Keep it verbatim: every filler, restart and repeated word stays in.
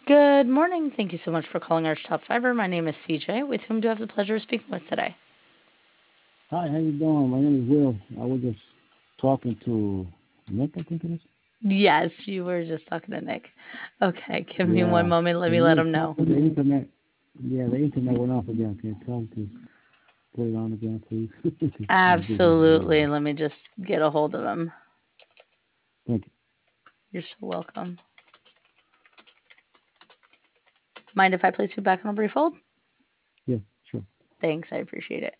Good morning. Thank you so much for calling Arch Top Fiber. My name is C J. With whom do I have the pleasure of speaking with today? Hi, how you doing? My name is Will. I was just talking to Nick, I think it is. Yes, you were just talking to Nick. Okay, give me one Yeah. moment. Let me Can let you him tell know. me the internet? Yeah, the internet went off again. Can you tell him to put it on again, please? He's busy as Absolutely. usual. Let me just get a hold of him. Thank you. You're so welcome. Mind if I place you back on a brief hold? Yeah, sure. Thanks. I appreciate it.